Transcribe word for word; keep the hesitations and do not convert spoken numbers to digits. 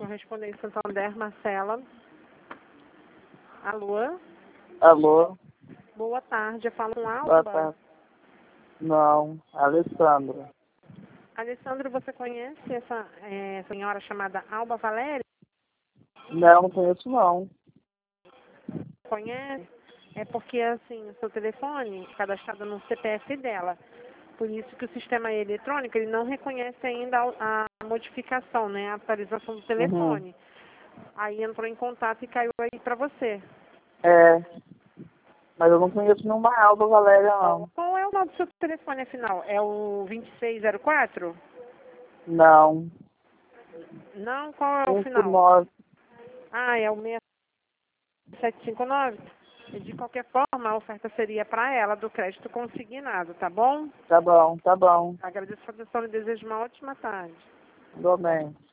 Correspondente Santander, Marcela. Alô? Alô? Boa tarde, eu falo com Boa Alba. tarde. Não, Alessandra. Alessandro, você conhece essa é, senhora chamada Alba Valéria? Não, não conheço não. Conhece? É porque, assim, o seu telefone é cadastrado no C P F dela. Por isso que o sistema eletrônico, ele não reconhece ainda a, a modificação, né? A atualização do telefone. Uhum. Aí entrou em contato e caiu aí pra você. É, mas eu não conheço nenhuma Alba Valéria, não. Qual é o nome do seu telefone, afinal? É o vinte e seis zero quatro? Não. Não? Qual é o cinco final? nove. Ah, é o seis sete cinco nove? De qualquer forma, a oferta seria para ela, do crédito consignado, tá bom? Tá bom, tá bom. Agradeço a atenção e desejo uma ótima tarde. Igualmente.